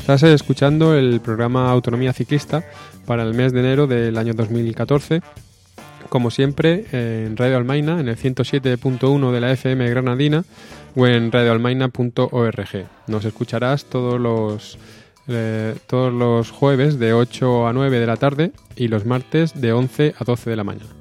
Estás escuchando el programa Autonomía Ciclista para el mes de enero del año 2014, como siempre en Radio Almaina, en el 107.1 de la FM granadina o en radioalmaina.org. Nos escucharás todos los jueves de 8 a 9 de la tarde y los martes de 11 a 12 de la mañana.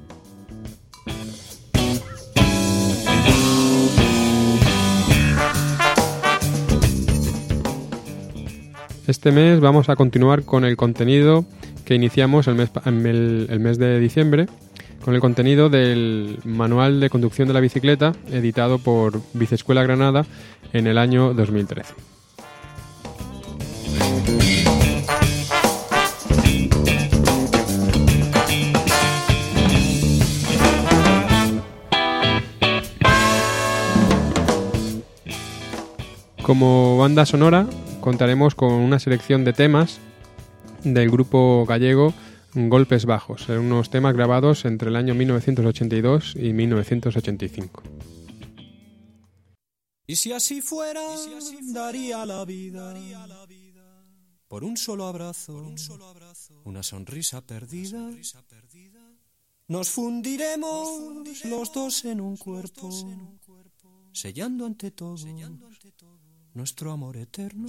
Este mes vamos a continuar con el contenido que iniciamos el mes de diciembre, con el contenido del Manual de Conducción de la Bicicleta, editado por Biciescuela Granada en el año 2013. Como banda sonora contaremos con una selección de temas del grupo gallego Golpes Bajos, unos temas grabados entre el año 1982 y 1985. Y si así fuera, daría la vida por un solo abrazo, una sonrisa perdida. Nos fundiremos los dos en un cuerpo, sellando ante todo nuestro amor eterno.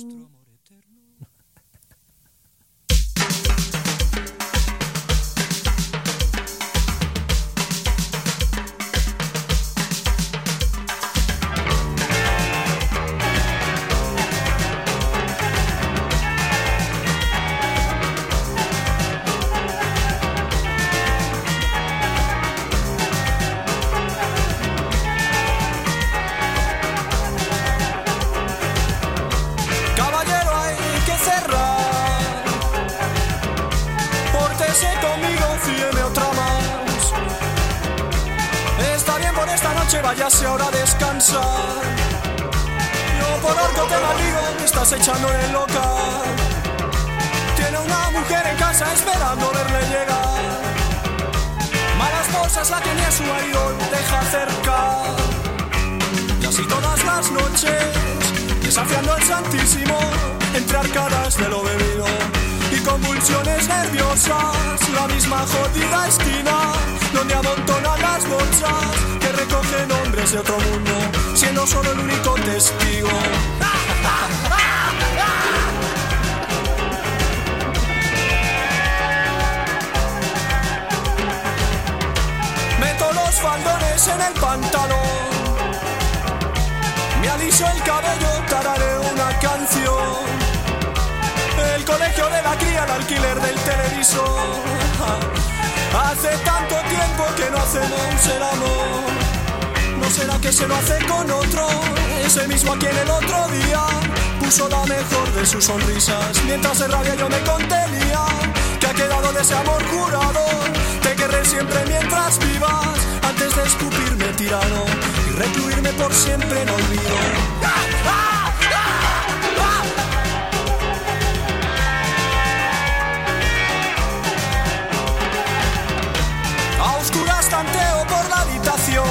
Váyase ahora a descansar. Yo por orco te maldigo, me estás echando en el local. Tiene una mujer en casa esperando verle llegar. Malas cosas la tenía su marido, deja acercar. Y así todas las noches, desafiando al Santísimo, entre arcadas de lo bebido y convulsiones nerviosas, la misma jodida esquina donde amontonan las bolsas que recogen hombres de otro mundo, siendo solo el único testigo. Meto los faldones en el pantalón, me aliso el cabello, tarareo una canción. El colegio de la cría, el alquiler del televisor. Hace tanto tiempo que no hacemos el amor. ¿No será que se lo hace con otro? Ese mismo a quien el otro día puso la mejor de sus sonrisas. Mientras de rabia yo me contenía, que ha quedado de ese amor jurado. Te querré siempre mientras vivas, antes de escupirme tirano y recluirme por siempre en olvido. Tanteo por la habitación,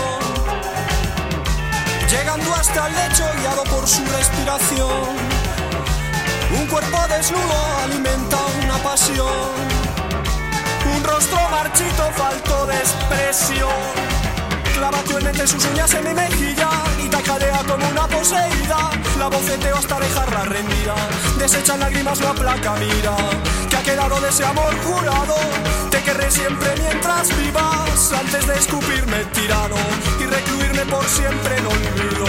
llegando hasta el lecho guiado por su respiración. Un cuerpo desnudo alimenta una pasión, un rostro marchito falto de expresión. Clava cruelmente sus uñas en mi mejilla y tacadea como una poseída. La boceteo hasta dejarla rendida, desecha lágrimas, la placa mira, que ha quedado de ese amor jurado. Te querré siempre mientras vivas, antes de escupirme tirano y recluirme por siempre en olvido.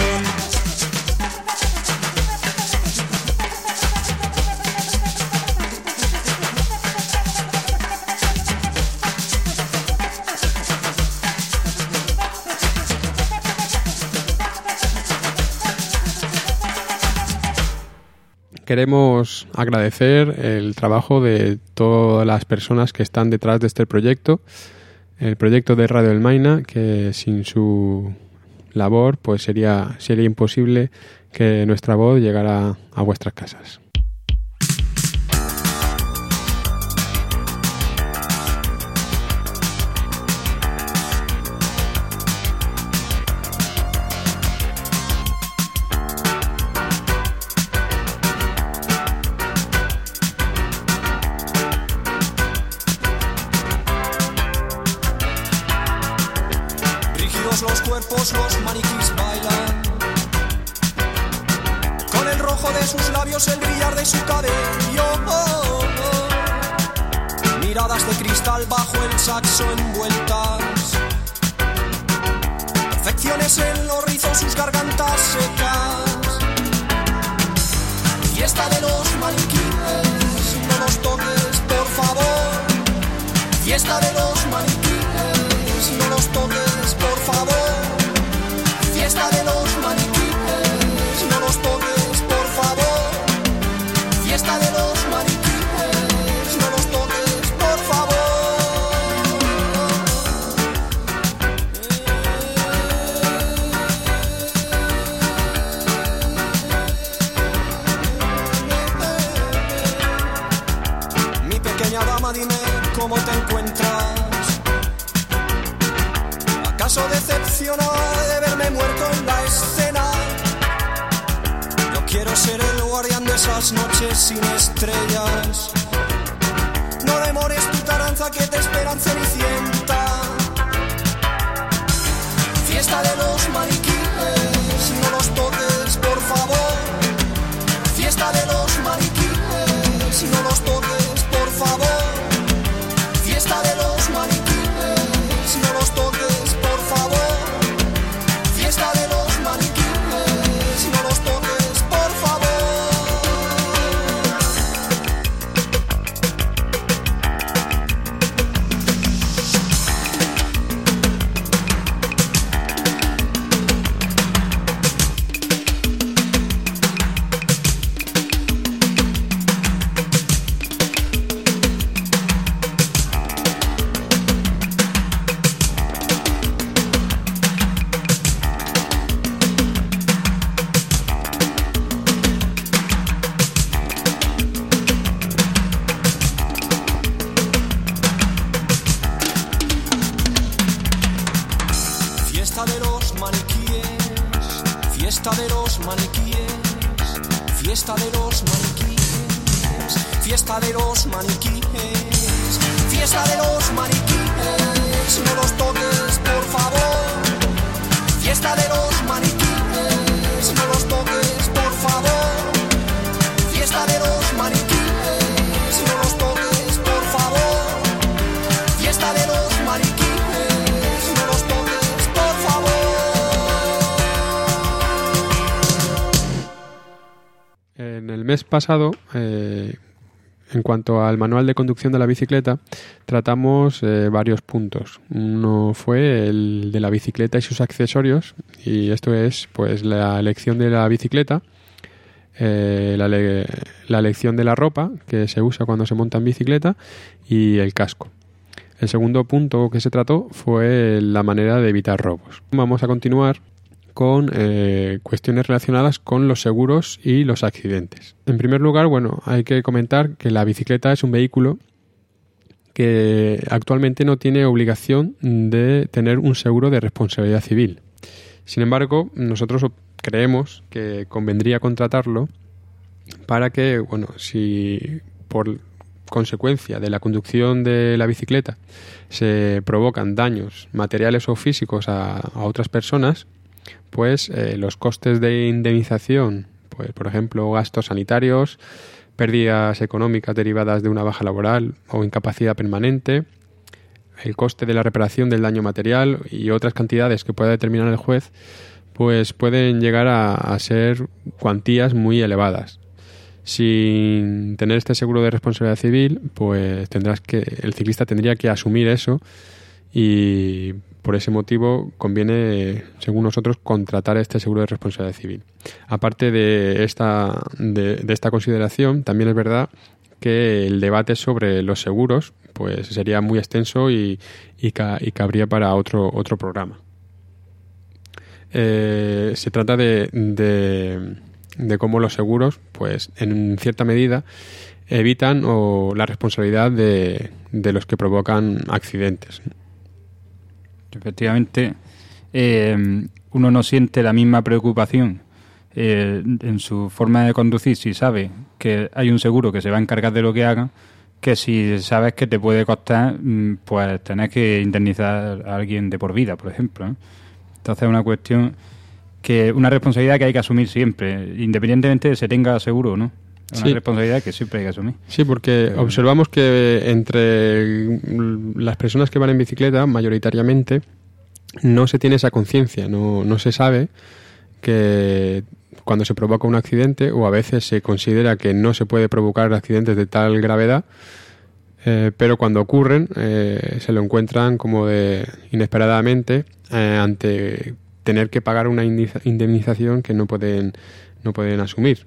Queremos agradecer el trabajo de todas las personas que están detrás de este proyecto, el proyecto de Radio Almaina, que sin su labor pues sería imposible que nuestra voz llegara a vuestras casas. rojo de sus labios, el brillar de su cabello. Miradas de cristal bajo el saxo envueltas, perfecciones en los rizos, sus gargantas secas. Fiesta de los maniquíes, no los toques, por favor. Fiesta de los maniquíes, no los toques, por favor. Fiesta de los maniquíes, no los toques, por favor. Fiesta de los maniquíes, no los toques, por favor. Mi pequeña dama, dime cómo te encuentras. ¿Acaso decepcionada de verme muerto en la escena? Yo quiero ser el guardián de esas noches sin estrellas. No demores tu taranza que te espera en Cenicienta. Fiesta de los maniquíes, no los toques, por favor. Fiesta de los maniquíes, no los toques, por favor. Fiesta de los maniquíes, no los toques, por favor. Fiesta de los maniquíes, no los toques, por favor. Fiesta de los maniquíes, fiesta de los maniquíes, fiesta de los maniquíes, fiesta de los maniquíes, fiesta de los maniquíes, no los toques, por favor. Fiesta de los maniquíes, no los toques, por favor. Fiesta de los maniquíes, no los toques, por favor. Fiesta de los maniquíes, no los toques, por favor. En el mes pasado, en cuanto al manual de conducción de la bicicleta, tratamos varios puntos. Uno fue el de la bicicleta y sus accesorios, y esto es pues la elección de la bicicleta, la elección de la ropa que se usa cuando se monta en bicicleta y el casco. El segundo punto que se trató fue la manera de evitar robos. Vamos a continuar con cuestiones relacionadas con los seguros y los accidentes. En primer lugar, bueno, hay que comentar que la bicicleta es un vehículo que actualmente no tiene obligación de tener un seguro de responsabilidad civil. Sin embargo, nosotros creemos que convendría contratarlo para que, bueno, si por consecuencia de la conducción de la bicicleta se provocan daños materiales o físicos a otras personas, pues los costes de indemnización, pues por ejemplo gastos sanitarios, pérdidas económicas derivadas de una baja laboral o incapacidad permanente, el coste de la reparación del daño material y otras cantidades que pueda determinar el juez, pues pueden llegar a ser cuantías muy elevadas. Sin tener este seguro de responsabilidad civil, pues el ciclista tendría que asumir eso, y por ese motivo conviene, según nosotros, contratar este seguro de responsabilidad civil. Aparte de esta consideración, también es verdad que el debate sobre los seguros pues sería muy extenso y cabría para otro programa. Se trata de cómo los seguros, pues en cierta medida, evitan la responsabilidad de los que provocan accidentes. Efectivamente, uno no siente la misma preocupación en su forma de conducir si sabe que hay un seguro que se va a encargar de lo que haga, que si sabes que te puede costar pues tener que indemnizar a alguien de por vida, por ejemplo, ¿eh? Entonces es una cuestión que una responsabilidad que hay que asumir siempre, independientemente de se tenga seguro o no. Es una responsabilidad que siempre hay que asumir. Sí, porque observamos que entre las personas que van en bicicleta, mayoritariamente, no se tiene esa conciencia, no se sabe que cuando se provoca un accidente, o a veces se considera que no se puede provocar accidentes de tal gravedad, pero cuando ocurren se lo encuentran como inesperadamente ante tener que pagar una indemnización que no pueden asumir.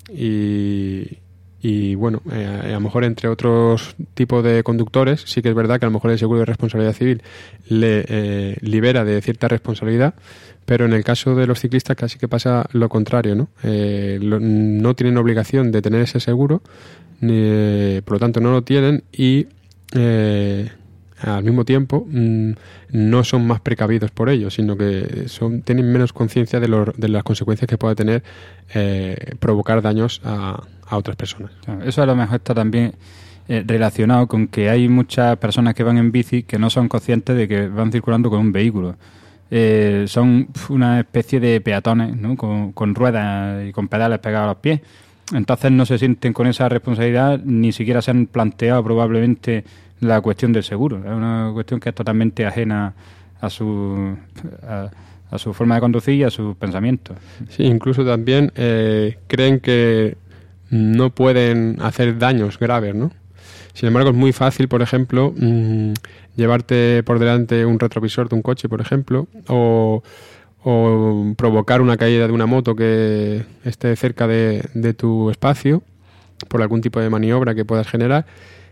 Y bueno, a lo mejor entre otros tipos de conductores, sí que es verdad que a lo mejor el seguro de responsabilidad civil le libera de cierta responsabilidad, pero en el caso de los ciclistas casi que pasa lo contrario, ¿no? No tienen obligación de tener ese seguro, por lo tanto no lo tienen y al mismo tiempo no son más precavidos por ello, sino que tienen menos conciencia de las consecuencias que pueda tener provocar daños a otras personas. Eso a lo mejor está también relacionado con que hay muchas personas que van en bici que no son conscientes de que van circulando con un vehículo. Son una especie de peatones, ¿no? Con ruedas y con pedales pegados a los pies. Entonces no se sienten con esa responsabilidad, ni siquiera se han planteado probablemente la cuestión del seguro. Es una cuestión que es totalmente ajena a su forma de conducir y a sus pensamientos. Sí, incluso también creen que no pueden hacer daños graves, ¿no? Sin embargo, es muy fácil, por ejemplo, llevarte por delante un retrovisor de un coche, por ejemplo, o provocar una caída de una moto que esté cerca de tu espacio por algún tipo de maniobra que puedas generar,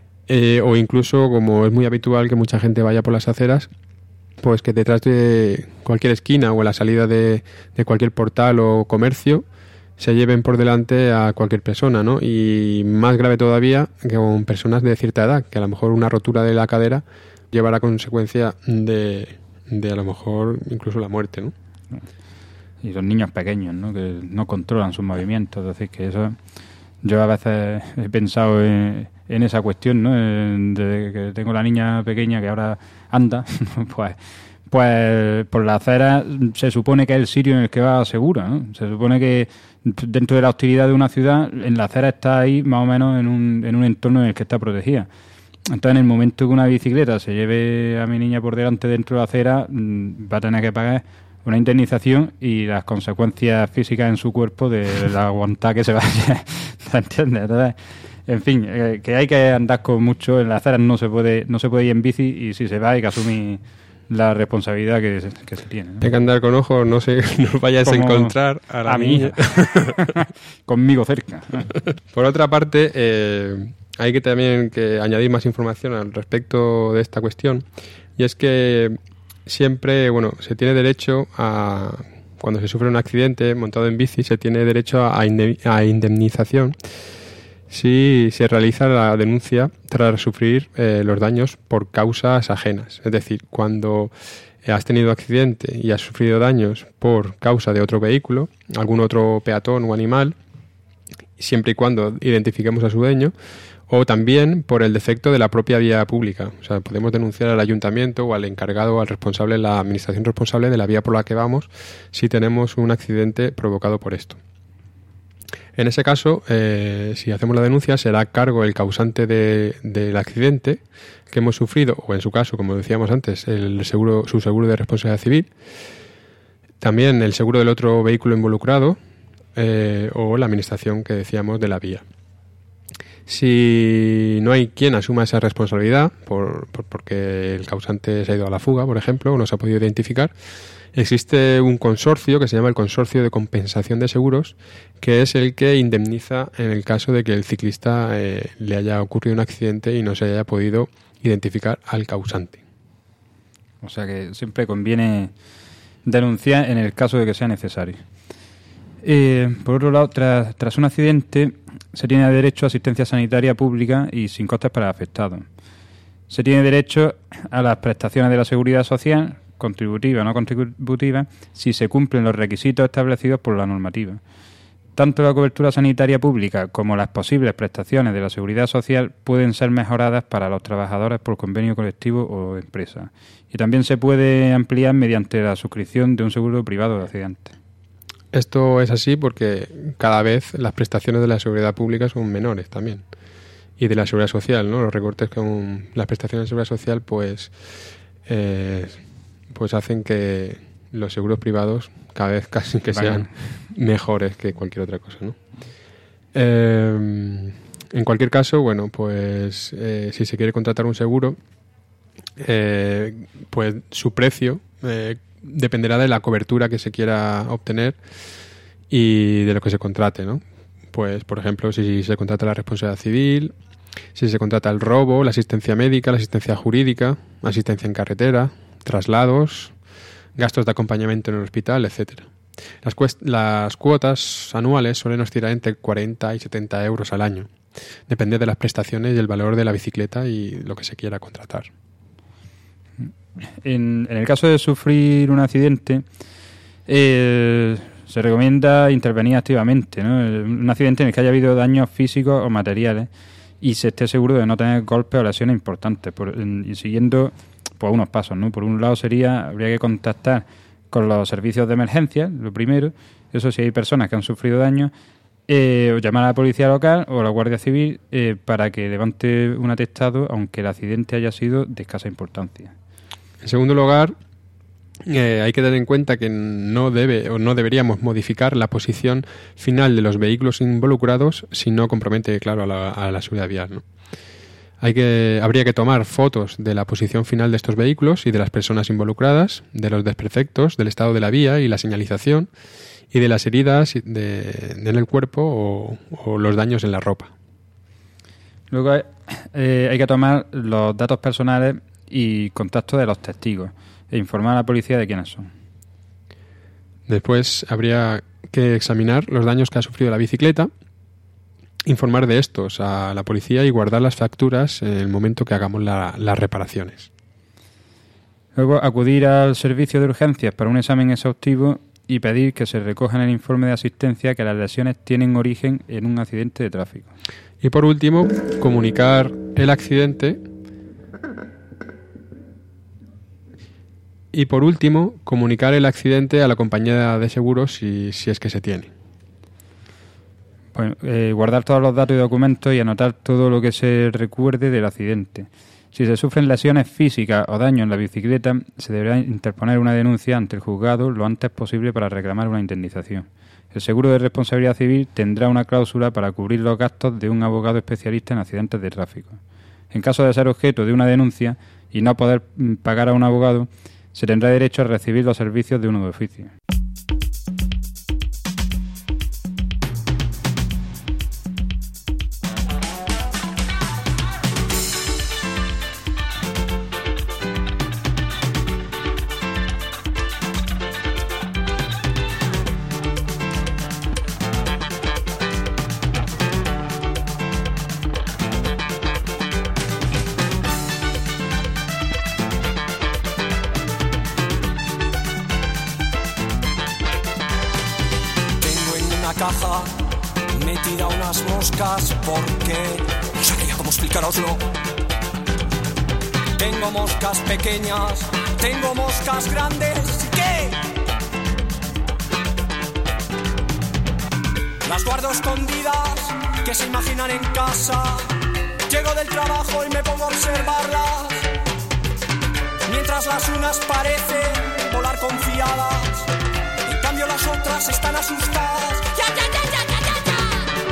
o incluso, como es muy habitual que mucha gente vaya por las aceras, pues que detrás de cualquier esquina o a la salida de cualquier portal o comercio se lleven por delante a cualquier persona, ¿no? Y más grave todavía que con personas de cierta edad, que a lo mejor una rotura de la cadera lleva a la consecuencia de a lo mejor incluso la muerte, ¿no? Y los niños pequeños, ¿no? Que no controlan sus movimientos. Es decir, que eso... Yo a veces he pensado en esa cuestión, ¿no? De que tengo la niña pequeña que ahora anda, pues por la acera se supone que es el sitio en el que va segura, ¿no? Se supone que dentro de la hostilidad de una ciudad, en la acera está ahí más o menos en un entorno en el que está protegida. Entonces, en el momento que una bicicleta se lleve a mi niña por delante dentro de la acera, va a tener que pagar una indemnización y las consecuencias físicas en su cuerpo de aguantar que se vaya, ¿entiendes? Entonces, en fin, que hay que andar con mucho, en las aceras no se puede ir en bici y si se va hay que asumir la responsabilidad que se tiene, ¿no? Hay que andar con ojo, no vayas a encontrar a la niña. Conmigo cerca. Por otra parte, hay que también añadir más información al respecto de esta cuestión, y es que siempre, se tiene derecho a, cuando se sufre un accidente montado en bici, se tiene derecho a indemnización si se realiza la denuncia tras sufrir los daños por causas ajenas. Es decir, cuando has tenido accidente y has sufrido daños por causa de otro vehículo, algún otro peatón o animal, siempre y cuando identifiquemos a su dueño, o también por el defecto de la propia vía pública. O sea, podemos denunciar al ayuntamiento o al encargado o al responsable, la administración responsable de la vía por la que vamos, si tenemos un accidente provocado por esto. En ese caso, si hacemos la denuncia, será a cargo el causante del accidente que hemos sufrido, o en su caso, como decíamos antes, su seguro de responsabilidad civil, también el seguro del otro vehículo involucrado, o la administración que decíamos de la vía. Si no hay quien asuma esa responsabilidad, porque el causante se ha ido a la fuga, por ejemplo, o no se ha podido identificar, existe un consorcio que se llama el Consorcio de Compensación de Seguros, que es el que indemniza en el caso de que el ciclista le haya ocurrido un accidente y no se haya podido identificar al causante. O sea que siempre conviene denunciar en el caso de que sea necesario. Por otro lado, tras un accidente se tiene derecho a asistencia sanitaria pública y sin costes para el afectado. Se tiene derecho a las prestaciones de la Seguridad Social, contributiva o no contributiva, si se cumplen los requisitos establecidos por la normativa. Tanto la cobertura sanitaria pública como las posibles prestaciones de la Seguridad Social pueden ser mejoradas para los trabajadores por convenio colectivo o empresa. Y también se puede ampliar mediante la suscripción de un seguro privado de accidentes. Esto es así porque cada vez las prestaciones de la seguridad pública son menores también. Y de la seguridad social, ¿no? Los recortes con las prestaciones de seguridad social, pues hacen que los seguros privados cada vez casi que sean mejores que cualquier otra cosa, ¿no? En cualquier caso, bueno, pues si se quiere contratar un seguro, pues su precio dependerá de la cobertura que se quiera obtener y de lo que se contrate, ¿no? Pues, por ejemplo, si se contrata la responsabilidad civil, si se contrata el robo, la asistencia médica, la asistencia jurídica, asistencia en carretera, traslados, gastos de acompañamiento en el hospital, etcétera. Las cuotas anuales suelen oscilar entre 40 y 70 euros al año. Depende de las prestaciones y el valor de la bicicleta y lo que se quiera contratar. En el caso de sufrir un accidente, se recomienda intervenir activamente, ¿no? Un accidente en el que haya habido daños físicos o materiales y se esté seguro de no tener golpes o lesiones importantes, y siguiendo pues unos pasos, ¿no? Por un lado habría que contactar con los servicios de emergencia, lo primero. Eso, si hay personas que han sufrido daño, o llamar a la policía local o a la Guardia Civil para que levante un atestado, aunque el accidente haya sido de escasa importancia. En segundo lugar, hay que tener en cuenta que no deberíamos modificar la posición final de los vehículos involucrados si no compromete, claro, a la seguridad vial, ¿no? Habría que tomar fotos de la posición final de estos vehículos y de las personas involucradas, de los desperfectos, del estado de la vía y la señalización, y de las heridas en el cuerpo o los daños en la ropa. Luego hay que tomar los datos personales y contactos de los testigos e informar a la policía de quiénes son. Después habría que examinar los daños que ha sufrido la bicicleta, informar de estos a la policía y guardar las facturas en el momento que hagamos las reparaciones. Luego acudir al servicio de urgencias para un examen exhaustivo y pedir que se recoja en el informe de asistencia que las lesiones tienen origen en un accidente de tráfico. Y por último, comunicar el accidente a la compañía de seguros si es que se tiene. Bueno, guardar todos los datos y documentos y anotar todo lo que se recuerde del accidente. Si se sufren lesiones físicas o daño en la bicicleta, se deberá interponer una denuncia ante el juzgado lo antes posible para reclamar una indemnización. El seguro de responsabilidad civil tendrá una cláusula para cubrir los gastos de un abogado especialista en accidentes de tráfico. En caso de ser objeto de una denuncia y no poder pagar a un abogado, se tendrá derecho a recibir los servicios de uno de oficio. Caja metida unas moscas porque no sabría cómo explicaroslo. Tengo moscas pequeñas, tengo moscas grandes. ¿Qué? Las guardo escondidas, que se imaginan en casa. Llego del trabajo y me pongo a observarlas, mientras las unas parecen volar confiadas, en cambio las otras están asustadas. ¡Ya, ya, ya, ya, ya, ya, ya!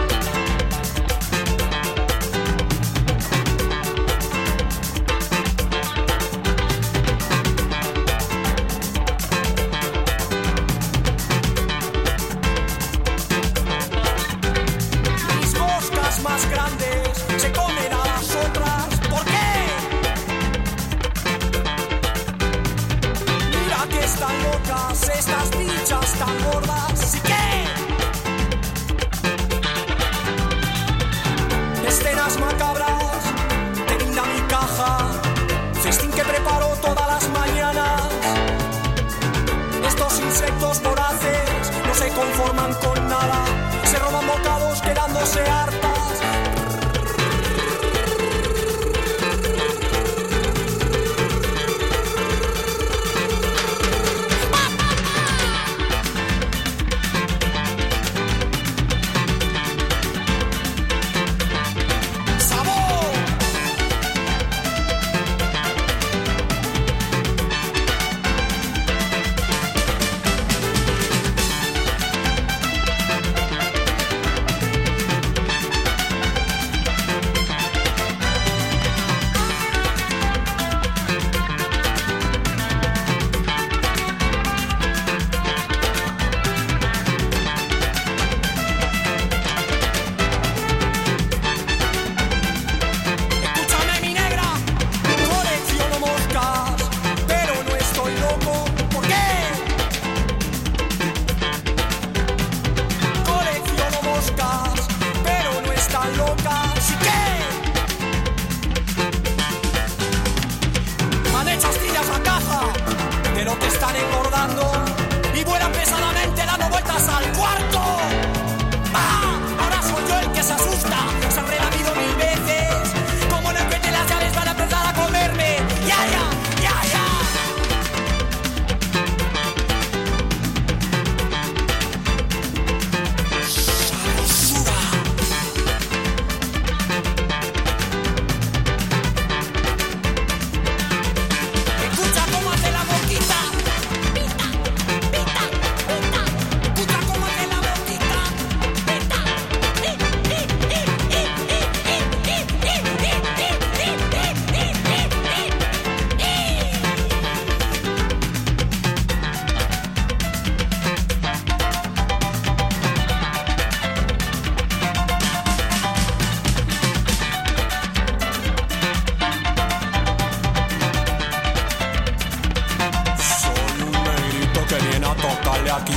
Mis moscas más grandes se comen a las otras. ¿Por qué? Mira que están locas estas bichas tan gordas. ¿Sí qué? Escenas macabras te brinda mi caja, festín que preparo todas las mañanas. Estos insectos voraces no se conforman con nada, se roban bocados quedándose hartas.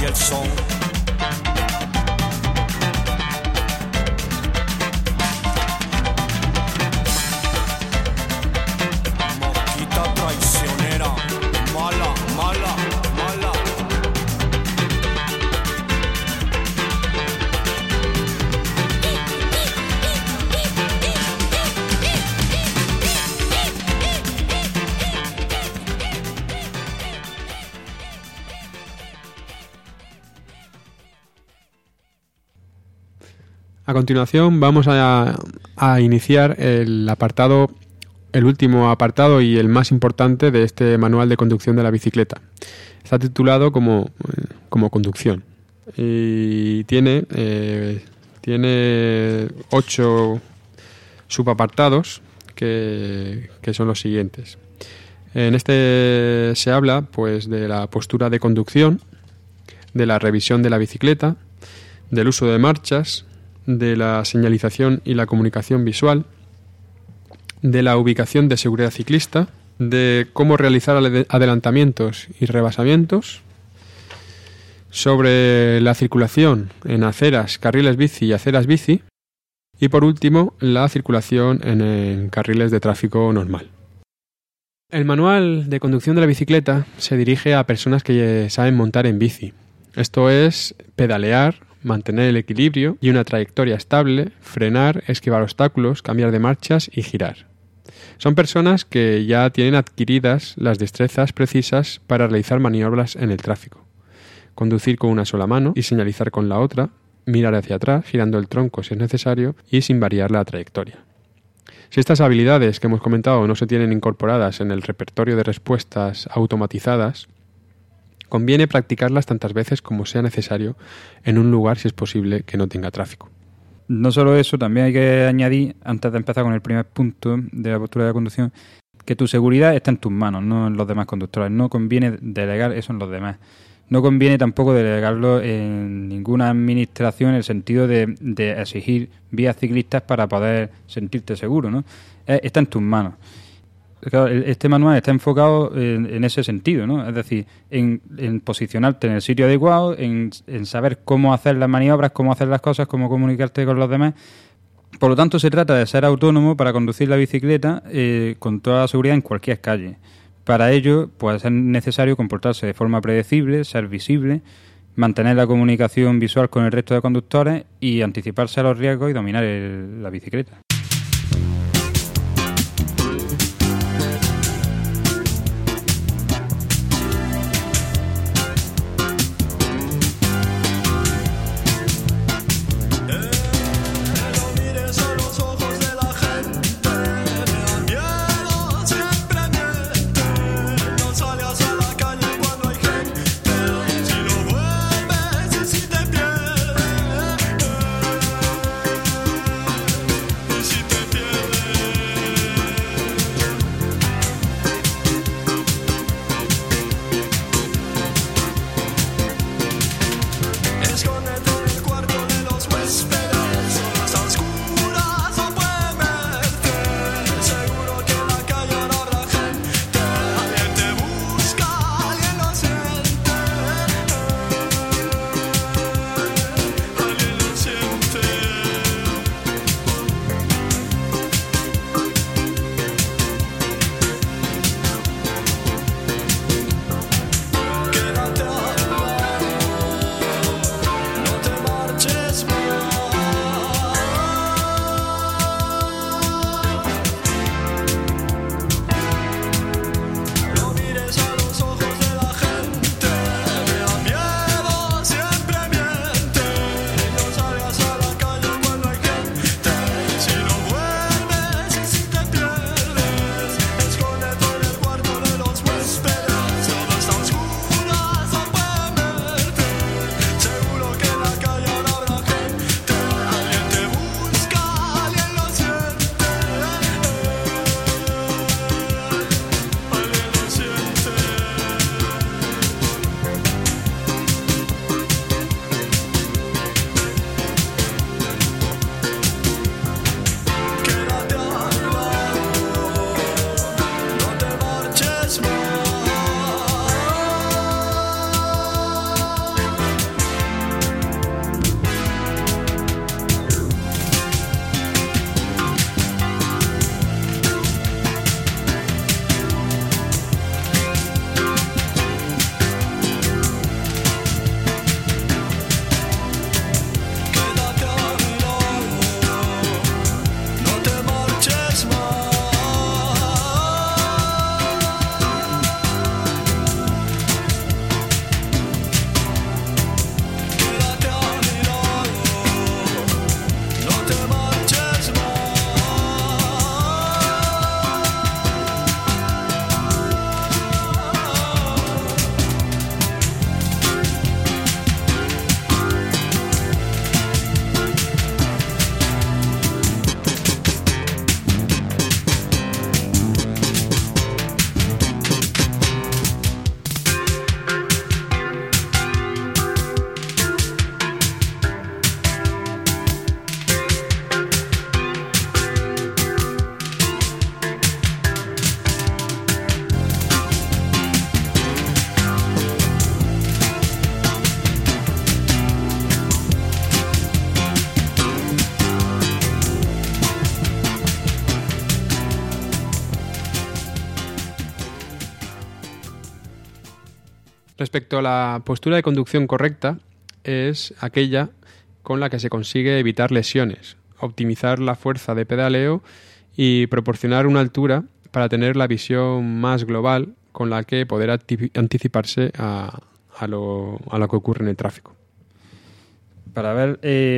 son. Mosquita traicionera, mala, mala, mala. A continuación vamos a iniciar el último apartado y el más importante de este manual de conducción de la bicicleta. Está titulado como conducción y tiene 8 subapartados que son los siguientes. En este se habla pues de la postura de conducción, de la revisión de la bicicleta, del uso de marchas, de la señalización y la comunicación visual, de la ubicación de seguridad ciclista, de cómo realizar adelantamientos y rebasamientos, sobre la circulación en aceras, carriles bici y aceras bici, y por último, la circulación en carriles de tráfico normal. El manual de conducción de la bicicleta se dirige a personas que saben montar en bici. Esto es pedalear, mantener el equilibrio y una trayectoria estable, frenar, esquivar obstáculos, cambiar de marchas y girar. Son personas que ya tienen adquiridas las destrezas precisas para realizar maniobras en el tráfico. Conducir con una sola mano y señalizar con la otra, mirar hacia atrás, girando el tronco si es necesario y sin variar la trayectoria. Si estas habilidades que hemos comentado no se tienen incorporadas en el repertorio de respuestas automatizadas, conviene practicarlas tantas veces como sea necesario en un lugar, si es posible, que no tenga tráfico. No solo eso, también hay que añadir, antes de empezar con el primer punto de la postura de conducción, que tu seguridad está en tus manos, no en los demás conductores. No conviene delegar eso en los demás. No conviene tampoco delegarlo en ninguna administración en el sentido de exigir vías ciclistas para poder sentirte seguro, ¿no? Está en tus manos. Claro, este manual está enfocado en ese sentido, ¿no? Es decir, en posicionarte en el sitio adecuado, en saber cómo hacer las maniobras, cómo hacer las cosas, cómo comunicarte con los demás. Por lo tanto, se trata de ser autónomo para conducir la bicicleta con toda la seguridad en cualquier calle. Para ello, pues es necesario comportarse de forma predecible, ser visible, mantener la comunicación visual con el resto de conductores y anticiparse a los riesgos y dominar la bicicleta. Respecto a la postura de conducción correcta, es aquella con la que se consigue evitar lesiones, optimizar la fuerza de pedaleo y proporcionar una altura para tener la visión más global con la que poder anticiparse a lo que ocurre en el tráfico. Para ver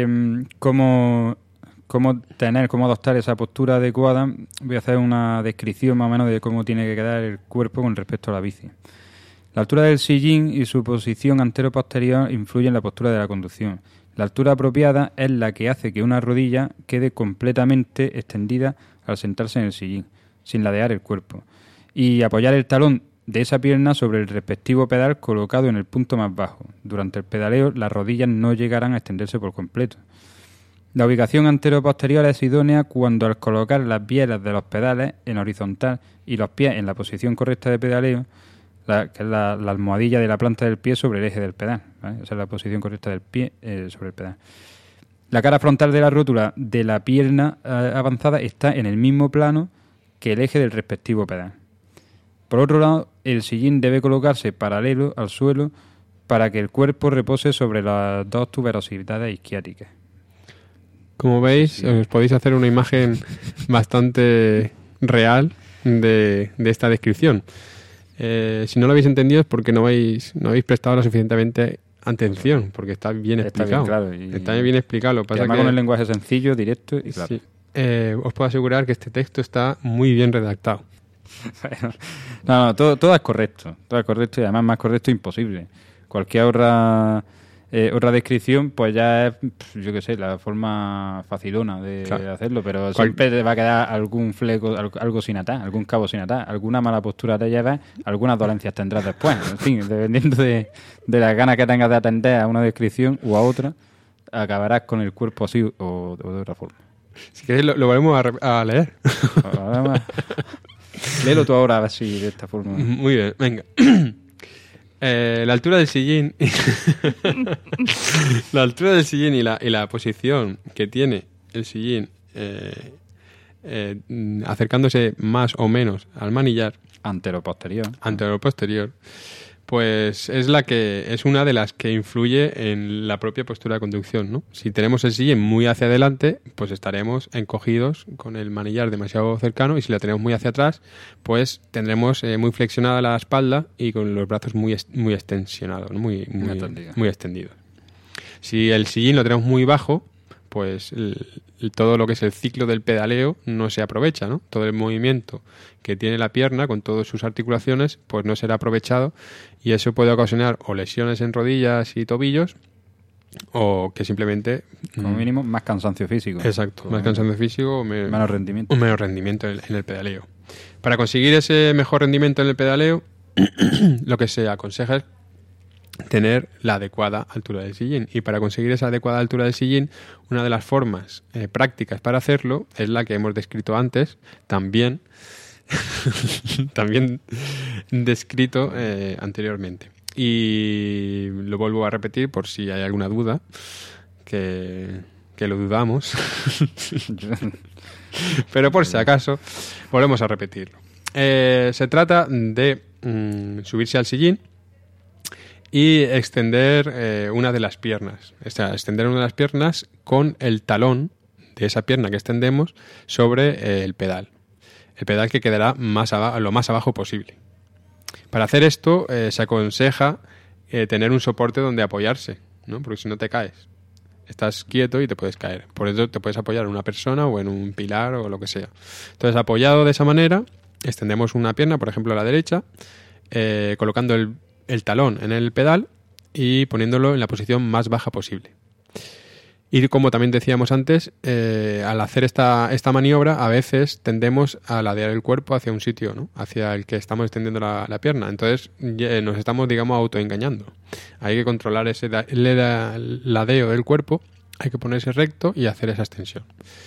cómo adoptar esa postura adecuada, voy a hacer una descripción más o menos de cómo tiene que quedar el cuerpo con respecto a la bici. La altura del sillín y su posición antero-posterior influyen en la postura de la conducción. La altura apropiada es la que hace que una rodilla quede completamente extendida al sentarse en el sillín, sin ladear el cuerpo, y apoyar el talón de esa pierna sobre el respectivo pedal colocado en el punto más bajo. Durante el pedaleo, las rodillas no llegarán a extenderse por completo. La ubicación antero-posterior es idónea cuando al colocar las bielas de los pedales en horizontal y los pies en la posición correcta de pedaleo, que es la almohadilla de la planta del pie sobre el eje del pedal, ¿vale? Esa es la posición correcta del pie sobre el pedal. La cara frontal de la rótula de la pierna avanzada está en el mismo plano que el eje del respectivo pedal. Por otro lado, el sillín debe colocarse paralelo al suelo para que el cuerpo repose sobre las dos tuberosidades isquiáticas. Como veis, os podéis hacer una imagen bastante real de esta descripción. Si no lo habéis entendido es porque no habéis prestado lo suficientemente atención, porque está bien explicado. Está bien explicado. Lo que pasa además con el lenguaje sencillo, directo y claro. Sí. Os puedo asegurar que este texto está muy bien redactado. No, todo es correcto. Todo es correcto y además más correcto imposible. Cualquier otra descripción, pues ya es, yo qué sé, la forma facilona de hacerlo, pero siempre te va a quedar algún fleco, algo sin atar, algún cabo sin atar, alguna mala postura te llevas, algunas dolencias tendrás después. En fin, dependiendo de las ganas que tengas de atender a una descripción u a otra, acabarás con el cuerpo así o de otra forma. Si queréis lo volvemos a leer. Léelo tú ahora, a ver si de esta forma. Muy bien, venga. La altura del sillín la altura del sillín y la posición que tiene el sillín acercándose más o menos al manillar antero-posterior, pues es una de las que influye en la propia postura de conducción, ¿no? Si tenemos el sillín muy hacia adelante, pues estaremos encogidos con el manillar demasiado cercano, y si la tenemos muy hacia atrás, pues tendremos muy flexionada la espalda y con los brazos muy extensionados, ¿no? muy extendidos. Si el sillín lo tenemos muy bajo, pues todo lo que es el ciclo del pedaleo no se aprovecha, ¿no? Todo el movimiento que tiene la pierna con todas sus articulaciones, pues no será aprovechado, y eso puede ocasionar o lesiones en rodillas y tobillos, o que simplemente... Como mínimo, más cansancio físico. Exacto, más cansancio físico o menos rendimiento. Un menos rendimiento en el pedaleo. Para conseguir ese mejor rendimiento en el pedaleo, lo que se aconseja es tener la adecuada altura del sillín. Y para conseguir esa adecuada altura del sillín, una de las formas prácticas para hacerlo es la que hemos descrito antes, también descrito anteriormente. Y lo vuelvo a repetir por si hay alguna duda, que lo dudamos. Pero por si acaso, volvemos a repetirlo. Se trata de subirse al sillín y extender una de las piernas. O sea, extender una de las piernas con el talón de esa pierna que extendemos sobre el pedal. El pedal que quedará lo más abajo posible. Para hacer esto se aconseja tener un soporte donde apoyarse, ¿no? Porque si no te caes. Estás quieto y te puedes caer. Por eso te puedes apoyar en una persona o en un pilar o lo que sea. Entonces, apoyado de esa manera, extendemos una pierna, por ejemplo a la derecha, colocando el talón en el pedal y poniéndolo en la posición más baja posible. Y como también decíamos antes, al hacer esta maniobra, a veces tendemos a ladear el cuerpo hacia un sitio, ¿no? Hacia el que estamos extendiendo la pierna. Entonces nos estamos, digamos, autoengañando. Hay que controlar ese ladeo del cuerpo, hay que ponerse recto y hacer esa extensión.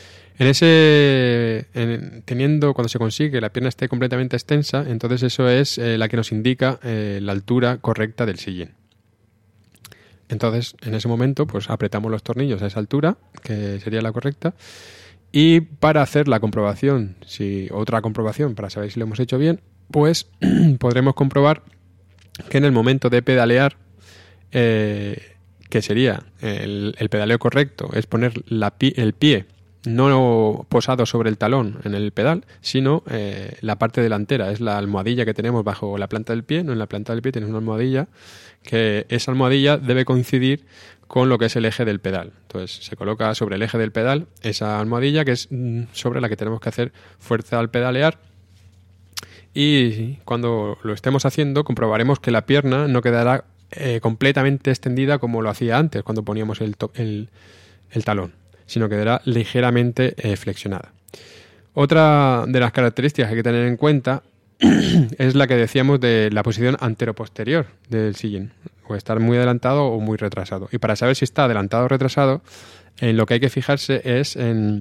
Cuando se consigue que la pierna esté completamente extensa, entonces eso es la que nos indica la altura correcta del sillín. Entonces, en ese momento, pues apretamos los tornillos a esa altura, que sería la correcta, y para hacer la comprobación, otra comprobación para saber si lo hemos hecho bien, pues podremos comprobar que en el momento de pedalear, que sería el pedaleo correcto, es poner el pie no posado sobre el talón en el pedal, sino la parte delantera, es la almohadilla que tenemos bajo la planta del pie. No, en la planta del pie tienes una almohadilla, que esa almohadilla debe coincidir con lo que es el eje del pedal. Entonces se coloca sobre el eje del pedal esa almohadilla, que es sobre la que tenemos que hacer fuerza al pedalear, y cuando lo estemos haciendo comprobaremos que la pierna no quedará completamente extendida como lo hacía antes cuando poníamos el talón, sino quedará ligeramente flexionada. Otra de las características que hay que tener en cuenta es la que decíamos de la posición antero-posterior del sillín, o estar muy adelantado o muy retrasado. Y para saber si está adelantado o retrasado, en lo que hay que fijarse es en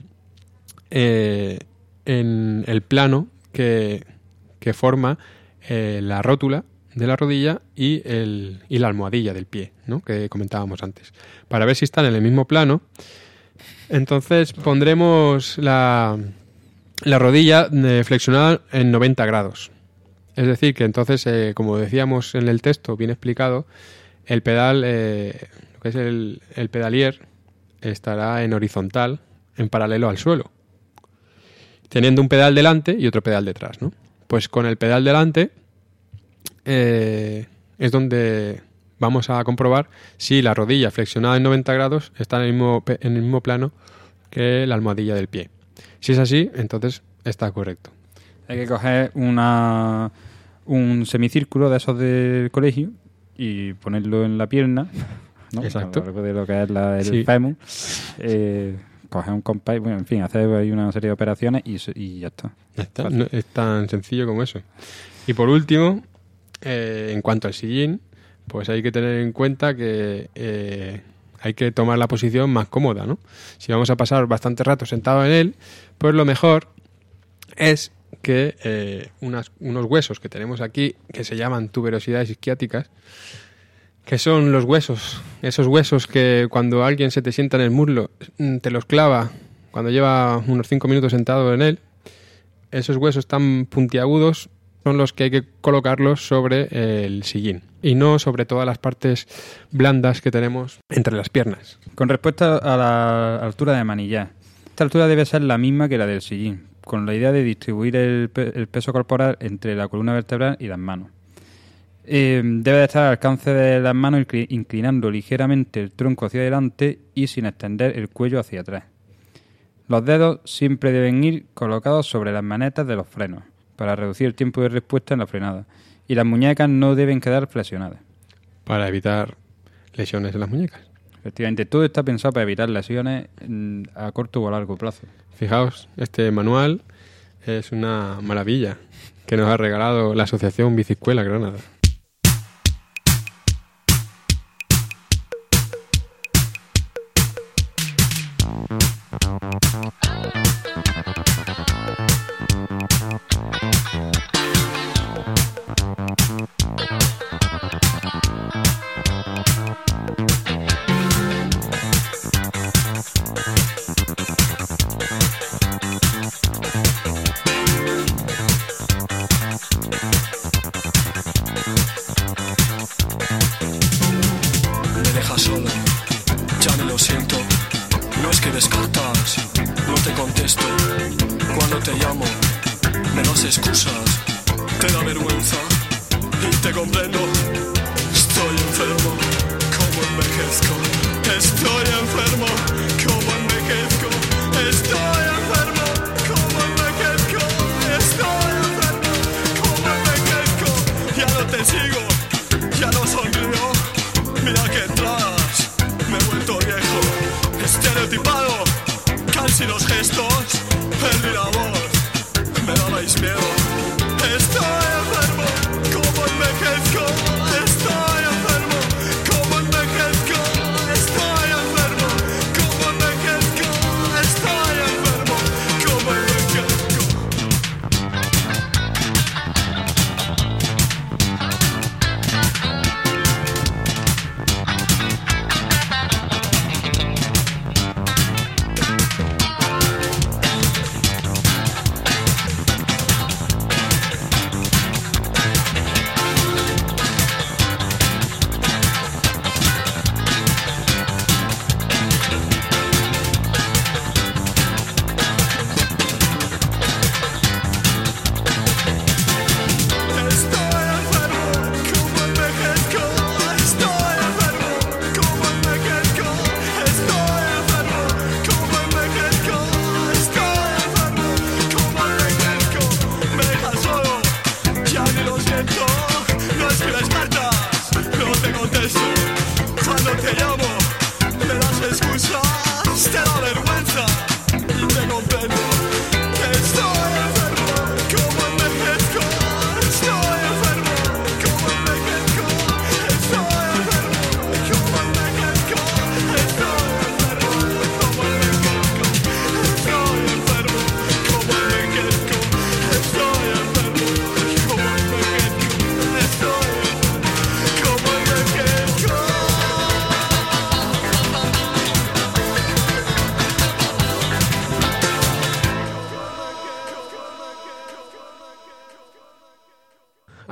el plano que forma la rótula de la rodilla y la almohadilla del pie, ¿no?, que comentábamos antes. Para ver si están en el mismo plano, entonces pondremos la rodilla flexionada en 90 grados. Es decir, que entonces, como decíamos en el texto, bien explicado, el pedal, lo que es el pedalier, estará en horizontal, en paralelo al suelo, teniendo un pedal delante y otro pedal detrás, ¿no? Pues con el pedal delante es donde vamos a comprobar si la rodilla flexionada en 90 grados está en el mismo plano que la almohadilla del pie. Si es así, entonces está correcto. Hay que coger un semicírculo de esos del colegio y ponerlo en la pierna, ¿no? Exacto. A lo largo de lo que es el fémur. Coger un compás, bueno, en fin, hacer ahí una serie de operaciones y ya está. Ya está. No, es tan sencillo como eso. Y por último, en cuanto al sillín, pues hay que tener en cuenta que hay que tomar la posición más cómoda, ¿no? Si vamos a pasar bastante rato sentado en él, pues lo mejor es que unos huesos que tenemos aquí, que se llaman tuberosidades isquiáticas, que son los huesos, esos huesos que cuando alguien se te sienta en el muslo, te los clava cuando lleva unos 5 minutos sentado en él. Esos huesos tan puntiagudos son los que hay que colocarlos sobre el sillín y no sobre todas las partes blandas que tenemos entre las piernas. Con respecto a la altura de manillar, esta altura debe ser la misma que la del sillín, con la idea de distribuir el peso corporal entre la columna vertebral y las manos. Debe de estar al alcance de las manos, inclinando ligeramente el tronco hacia adelante y sin extender el cuello hacia atrás. Los dedos siempre deben ir colocados sobre las manetas de los frenos para reducir el tiempo de respuesta en la frenada, y las muñecas no deben quedar flexionadas. Para evitar lesiones en las muñecas. Efectivamente, todo está pensado para evitar lesiones a corto o a largo plazo. Fijaos, este manual es una maravilla que nos ha regalado la Asociación Biciescuela Granada.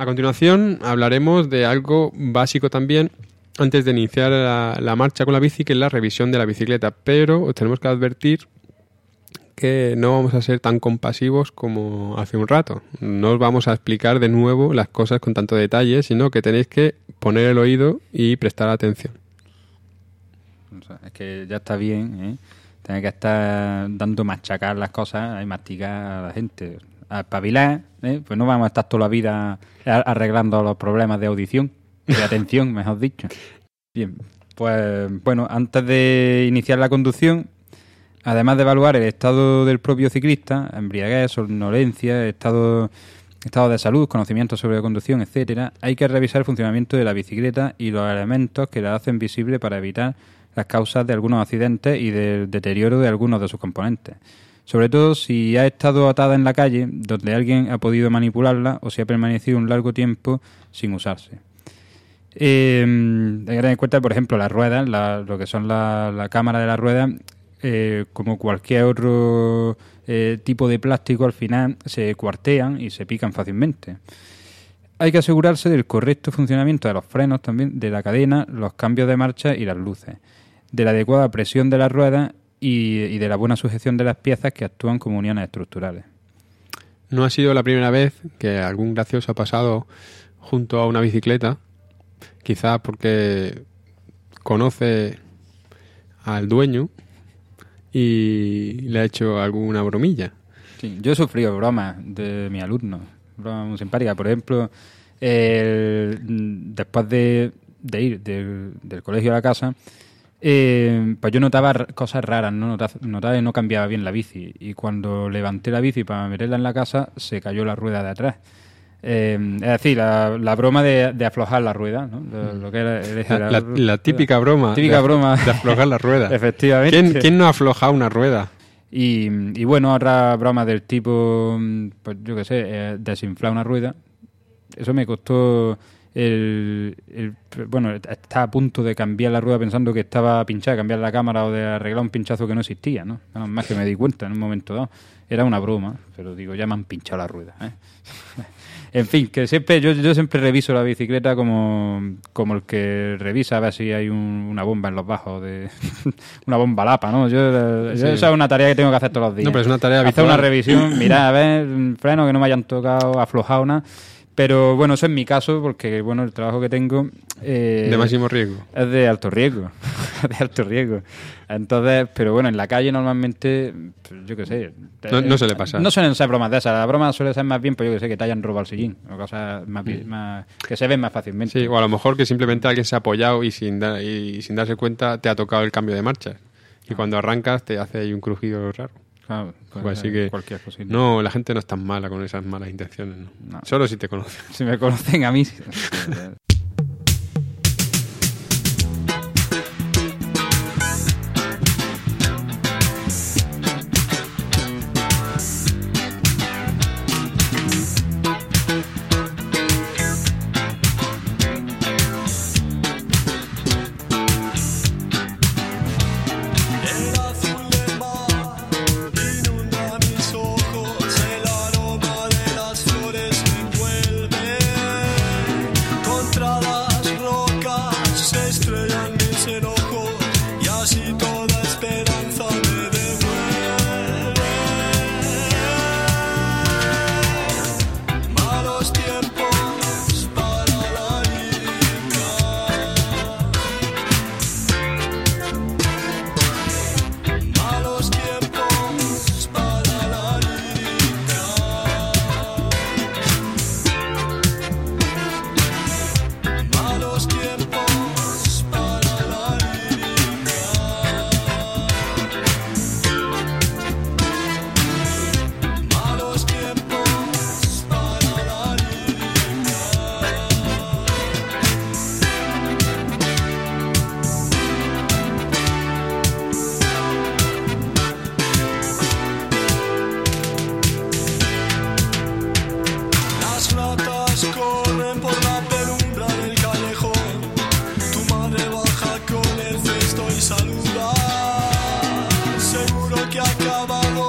A continuación hablaremos de algo básico también antes de iniciar la marcha con la bici, que es la revisión de la bicicleta, pero os tenemos que advertir que no vamos a ser tan compasivos como hace un rato. No os vamos a explicar de nuevo las cosas con tanto detalle, sino que tenéis que poner el oído y prestar atención. O sea, es que ya está bien, ¿eh? Tener que estar dando machacar las cosas y masticar a la gente. A espabilar, ¿eh? Pues no vamos a estar toda la vida arreglando los problemas de audición, de atención, mejor dicho. Bien, pues bueno, antes de iniciar la conducción, además de evaluar el estado del propio ciclista, embriaguez, somnolencia, estado de salud, conocimientos sobre la conducción, etcétera, hay que revisar el funcionamiento de la bicicleta y los elementos que la hacen visible para evitar las causas de algunos accidentes y del deterioro de algunos de sus componentes. Sobre todo si ha estado atada en la calle, donde alguien ha podido manipularla o si ha permanecido un largo tiempo sin usarse. Hay que tener en cuenta, por ejemplo, las ruedas, lo que son la cámara de la rueda, como cualquier otro tipo de plástico, al final se cuartean y se pican fácilmente. Hay que asegurarse del correcto funcionamiento de los frenos también, de la cadena, los cambios de marcha y las luces, de la adecuada presión de las ruedas y de la buena sujeción de las piezas que actúan como uniones estructurales. No ha sido la primera vez que algún gracioso ha pasado junto a una bicicleta, quizás porque conoce al dueño y le ha hecho alguna bromilla. Sí, yo he sufrido bromas de mis alumnos, bromas muy simpáticas. Por ejemplo, después de ir del colegio a la casa, pues yo notaba cosas raras, ¿no? Notaba que no cambiaba bien la bici. Y cuando levanté la bici para meterla en la casa, se cayó la rueda de atrás. Es decir, la broma de aflojar la rueda, ¿no? Lo que era la típica broma. Típica broma de aflojar la rueda. Efectivamente. ¿Quién no ha aflojado una rueda? Y bueno, otra broma del tipo, pues yo qué sé, desinflar una rueda. Eso me costó bueno, estaba a punto de cambiar la rueda pensando que estaba pinchada, cambiar la cámara o de arreglar un pinchazo que no existía, ¿no? Nada más que me di cuenta en un momento dado. Era una broma, pero digo, ya me han pinchado la rueda, ¿eh? En fin, que siempre yo siempre reviso la bicicleta como el que revisa a ver si hay una bomba en los bajos, una bomba lapa, ¿no? Sí. Esa es una tarea que tengo que hacer todos los días. No, pero es una tarea hacer habitual. Una revisión, mirar, a ver, freno, que no me hayan tocado, aflojado una. Pero bueno, eso es mi caso, porque bueno, el trabajo que tengo de máximo riesgo. Es de alto riesgo. De alto riesgo. Entonces, pero bueno, en la calle normalmente, pues, yo qué sé. No suele pasar. No suelen ser bromas de esas. La broma suele ser más bien, pues yo qué sé, que te hayan robado el sillín. O cosas más que se ven más fácilmente. Sí, o a lo mejor que simplemente alguien se ha apoyado y sin darse cuenta te ha tocado el cambio de marcha. Y cuando arrancas te hace ahí un crujido raro. Claro, pues así que cualquier cosita. No, la gente no es tan mala con esas malas intenciones, ¿no? Solo si te conocen. Si me conocen a mí.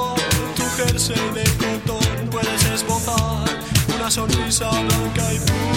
sonrisa blanca y pura.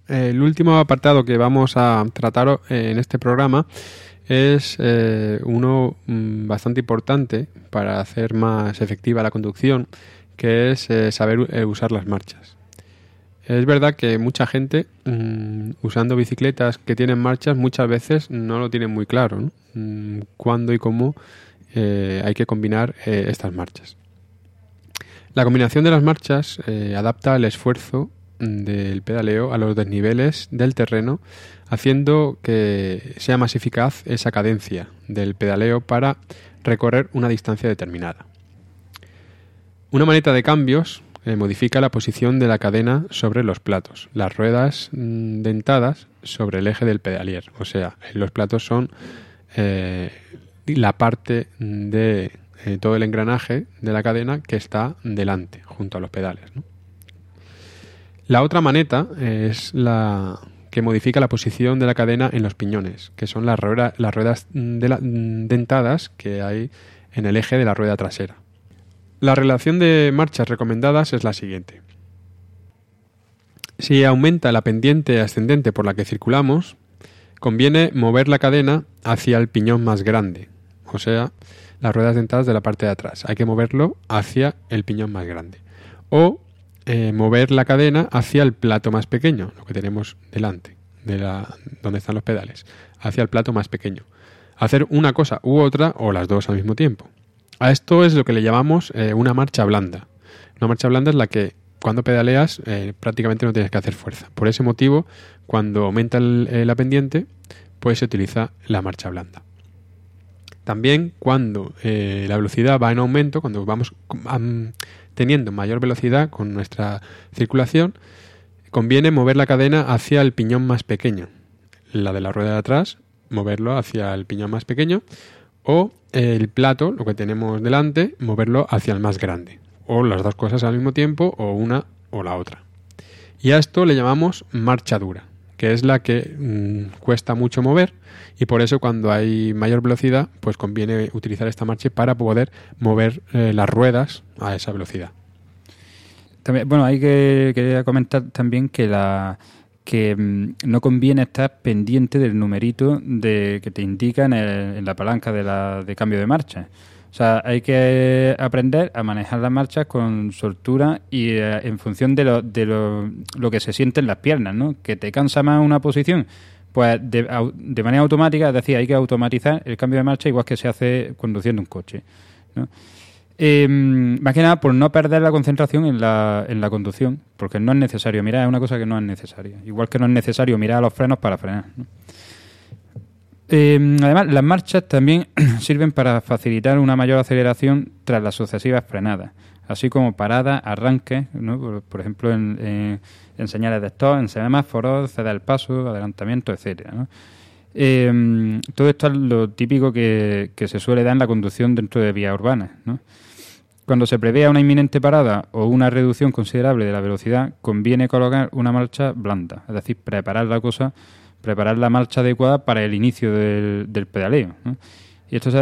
el último apartado que vamos a tratar en este programa es uno bastante importante para hacer más efectiva la conducción, que es saber usar las marchas. Es verdad que mucha gente usando bicicletas que tienen marchas muchas veces no lo tienen muy claro, ¿no? Cuándo y cómo hay que combinar estas marchas. La combinación de las marchas adapta el esfuerzo del pedaleo a los desniveles del terreno, haciendo que sea más eficaz esa cadencia del pedaleo para recorrer una distancia determinada. Una maneta de cambios modifica la posición de la cadena sobre los platos, las ruedas dentadas sobre el eje del pedalier, o sea, los platos son la parte de todo el engranaje de la cadena que está delante, junto a los pedales, ¿no? La otra maneta es la que modifica la posición de la cadena en los piñones, que son las ruedas dentadas que hay en el eje de la rueda trasera. La relación de marchas recomendadas es la siguiente. Si aumenta la pendiente ascendente por la que circulamos, conviene mover la cadena hacia el piñón más grande, o sea, las ruedas dentadas de la parte de atrás. Hay que moverlo hacia el piñón más grande. O mover la cadena hacia el plato más pequeño, lo que tenemos delante, donde están los pedales, hacia el plato más pequeño. Hacer una cosa u otra o las dos al mismo tiempo. A esto es lo que le llamamos una marcha blanda. Una marcha blanda es la que cuando pedaleas prácticamente no tienes que hacer fuerza. Por ese motivo, cuando aumenta la pendiente, pues se utiliza la marcha blanda. También cuando la velocidad va en aumento, cuando vamos teniendo mayor velocidad con nuestra circulación, conviene mover la cadena hacia el piñón más pequeño. La de la rueda de atrás, moverlo hacia el piñón más pequeño, o el plato, lo que tenemos delante, moverlo hacia el más grande. O las dos cosas al mismo tiempo, o una o la otra. Y a esto le llamamos marcha dura, que es la que cuesta mucho mover, y por eso cuando hay mayor velocidad pues conviene utilizar esta marcha para poder mover las ruedas a esa velocidad. También, bueno, hay que quería comentar también que no conviene estar pendiente del numerito que te indica en la palanca de cambio de marcha. O sea, hay que aprender a manejar las marchas con soltura y en función de lo que se siente en las piernas, ¿no? Que te cansa más una posición, pues de manera automática, es decir, hay que automatizar el cambio de marcha igual que se hace conduciendo un coche, ¿no? Más que nada por no perder la concentración en la conducción, porque no es necesario mirar, es una cosa que no es necesaria. Igual que no es necesario mirar a los frenos para frenar, ¿no? Además, las marchas también sirven para facilitar una mayor aceleración tras las sucesivas frenadas, así como paradas, arranques, ¿no? Por ejemplo, en señales de stop, en semáforos, ceder el paso, adelantamiento, etcétera, ¿no? Todo esto es lo típico que se suele dar en la conducción dentro de vías urbanas, ¿no? Cuando se prevea una inminente parada o una reducción considerable de la velocidad, conviene colocar una marcha blanda, es decir, preparar la marcha adecuada para el inicio del pedaleo, ¿no? Y esto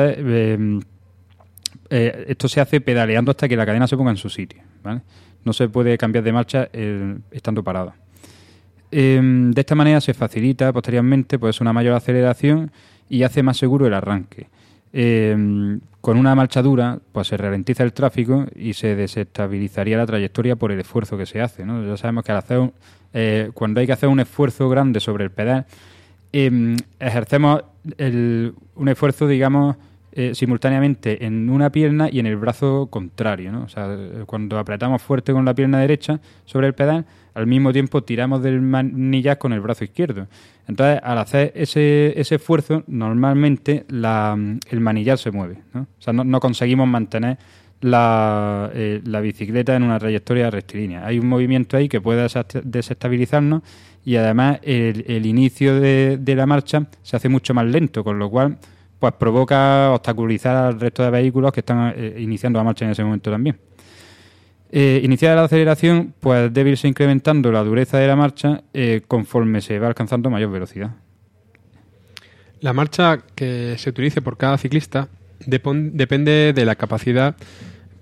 se hace pedaleando hasta que la cadena se ponga en su sitio, ¿vale? No se puede cambiar de marcha estando parada. De esta manera se facilita posteriormente pues una mayor aceleración y hace más seguro el arranque. Con una marcha dura pues se ralentiza el tráfico y se desestabilizaría la trayectoria por el esfuerzo que se hace, ¿no? Ya sabemos que cuando hay que hacer un esfuerzo grande sobre el pedal, ejercemos un esfuerzo, digamos, simultáneamente en una pierna y en el brazo contrario, ¿no? O sea, cuando apretamos fuerte con la pierna derecha sobre el pedal, al mismo tiempo tiramos del manillar con el brazo izquierdo. Entonces, al hacer ese esfuerzo, normalmente el manillar se mueve, ¿no? O sea, no conseguimos mantener la bicicleta en una trayectoria rectilínea. Hay un movimiento ahí que puede desestabilizarnos y además el inicio de la marcha se hace mucho más lento, con lo cual pues provoca obstaculizar al resto de vehículos que están iniciando la marcha en ese momento también. Iniciada la aceleración, pues debe irse incrementando la dureza de la marcha conforme se va alcanzando mayor velocidad. La marcha que se utilice por cada ciclista depende de la capacidad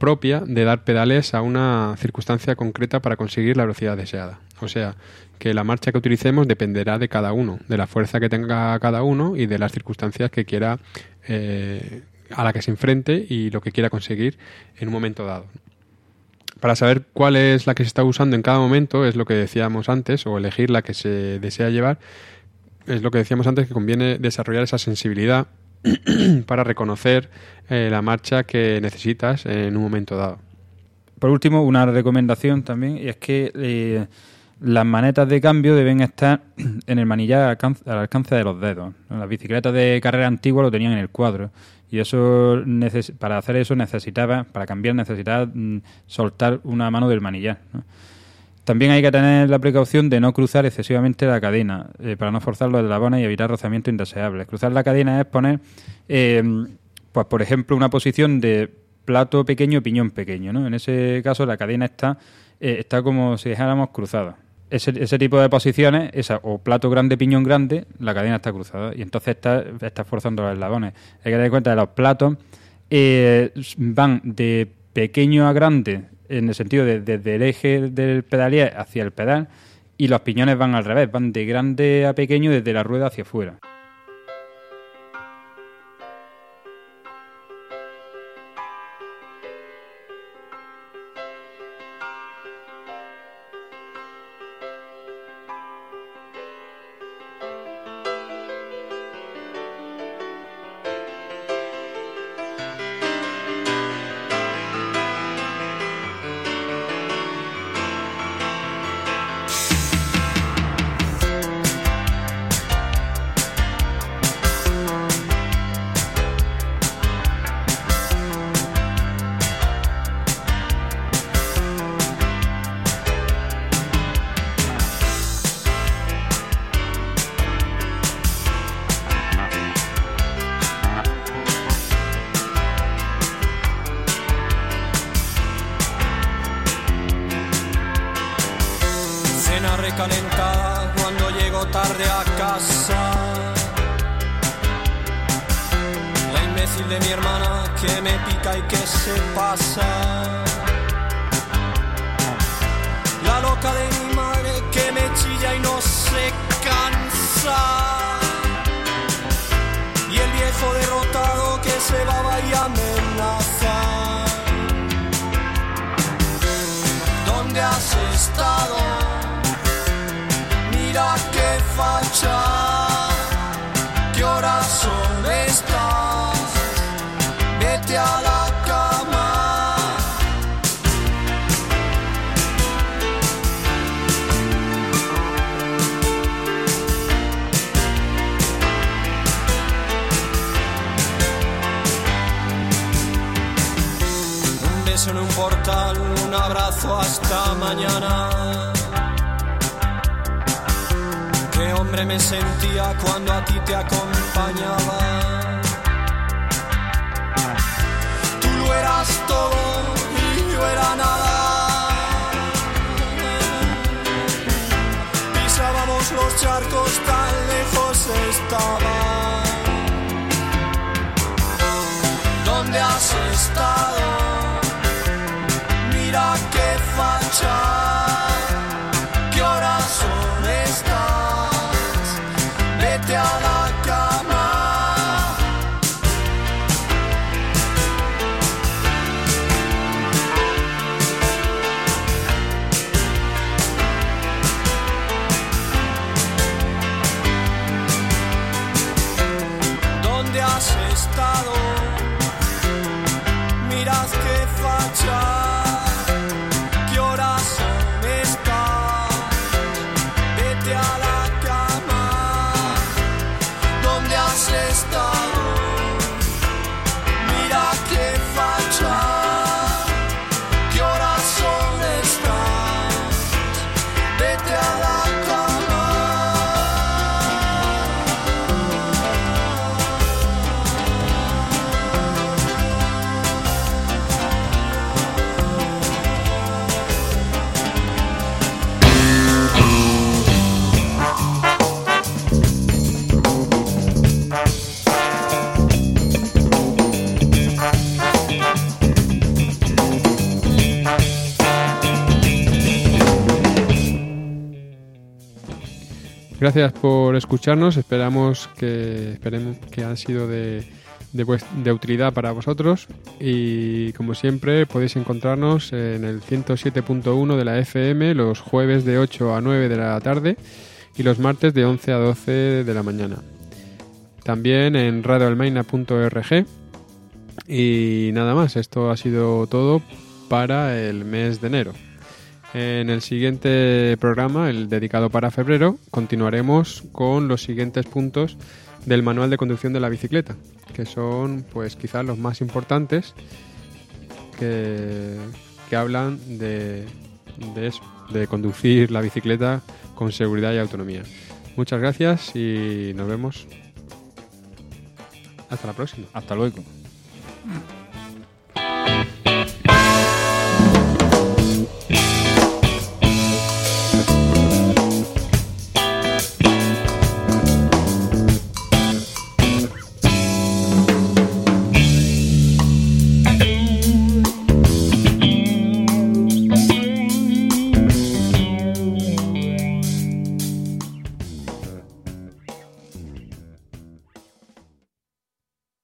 propia de dar pedales a una circunstancia concreta para conseguir la velocidad deseada. O sea, que la marcha que utilicemos dependerá de cada uno, de la fuerza que tenga cada uno y de las circunstancias que quiera a la que se enfrente y lo que quiera conseguir en un momento dado. Para saber cuál es la que se está usando en cada momento, es lo que decíamos antes, o elegir la que se desea llevar, es lo que decíamos antes, que conviene desarrollar esa sensibilidad para reconocer la marcha que necesitas en un momento dado. Por último, una recomendación también, y es que las manetas de cambio deben estar en el manillar al alcance de los dedos. Las bicicletas de carrera antigua lo tenían en el cuadro, y eso para hacer eso para cambiar necesitaba soltar una mano del manillar, ¿no? También hay que tener la precaución de no cruzar excesivamente la cadena para no forzar los eslabones y evitar rozamientos indeseables. Cruzar la cadena es poner, pues por ejemplo, una posición de plato pequeño, piñón pequeño, ¿no? En ese caso la cadena está como si dejáramos cruzada. Ese tipo de posiciones, o plato grande, piñón grande, la cadena está cruzada y entonces está forzando los eslabones. Hay que tener en cuenta que los platos van de pequeño a grande en el sentido desde el eje del pedalier hacia el pedal, y los piñones van al revés, van de grande a pequeño desde la rueda hacia afuera. Recalentada cuando llego tarde a casa, la imbécil de mi hermana que me pica y que se pasa, la loca de mi madre que me chilla y no se cansa, y el viejo derrotado que se va y amenaza. ¿Dónde has estado? Mira qué facha, qué horas son estas, vete a la cama. Un beso en un portal, un abrazo hasta mañana. Qué hombre me sentía cuando a ti te acompañaba. Tú lo eras todo y yo era nada. Pisábamos los charcos, tan lejos estaba. ¿Dónde has estado? Mira qué facha, qué horas son estas. Vete a la cama. ¿Dónde has estado? Mirad qué facha, qué horas son estas. Gracias por escucharnos, esperemos que ha sido de utilidad para vosotros, y como siempre podéis encontrarnos en el 107.1 de la FM los jueves de 8 a 9 de la tarde y los martes de 11 a 12 de la mañana. También en radioalmaina.org. Y nada más, esto ha sido todo para el mes de enero. En el siguiente programa, el dedicado para febrero, continuaremos con los siguientes puntos del manual de conducción de la bicicleta, que son pues quizás los más importantes, que hablan de eso, de conducir la bicicleta con seguridad y autonomía. Muchas gracias y nos vemos. Hasta la próxima. Hasta luego.